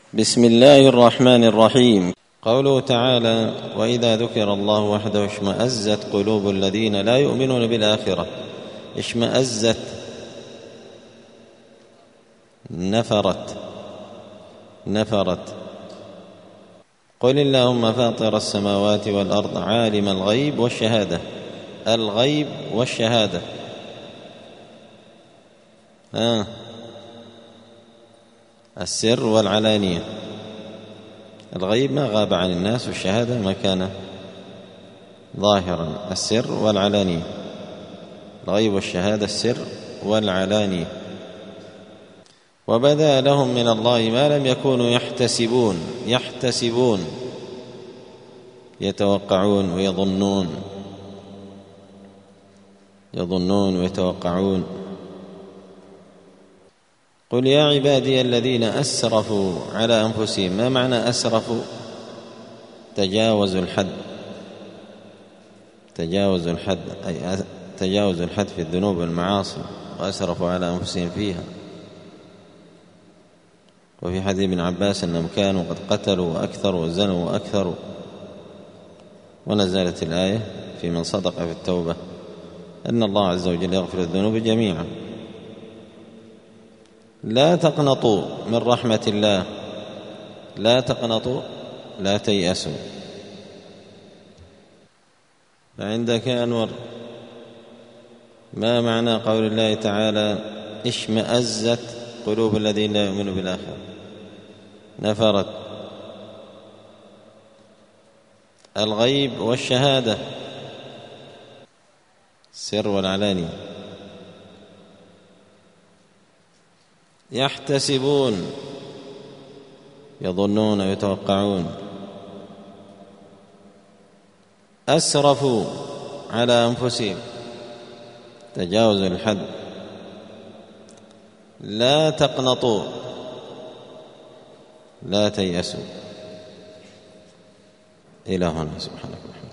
بسم الله الرحمن الرحيم. قوله تعالى: وإذا ذكر الله وحده اشمأزت قلوب الذين لا يؤمنون بالآخرة. اشمأزت، نفرت. قل اللهم فاطر السماوات والأرض عالم الغيب والشهادة. الغيب والشهادة، السر والعلانية. الغيب ما غاب عن الناس، والشهادة ما كان ظاهرا. السر والعلانية، الغيب والشهادة، السر والعلانية. وبدا لهم من الله ما لم يكونوا يحتسبون، يتوقعون ويظنون ويتوقعون. قل يا عبادي الذين أسرفوا على أنفسهم. ما معنى أسرفوا؟ تجاوزوا الحد، أي تجاوزوا الحد في الذنوب والمعاصي، وأسرفوا على أنفسهم فيها. وفي حديث ابن عباس أنهم كانوا قد قتلوا وأكثروا وزنوا وأكثروا. ونزلت الآية في من صدق في التوبة أن الله عز وجل يغفر الذنوب جميعا. لا تقنطوا من رحمة الله، لا تقنطوا، لا تيأسوا. فعندك أنور، ما معنى قول الله تعالى: اشمأزت قلوب الذين لا يؤمنون بالآخرة؟ نفرت. الغيب والشهادة، السر والعلانية. يحتسبون، يظنون ويتوقعون. أسرفوا على أنفسهم، تجاوزوا الحد. لا تقنطوا، لا تيأسوا. إلى هنا. سبحانك.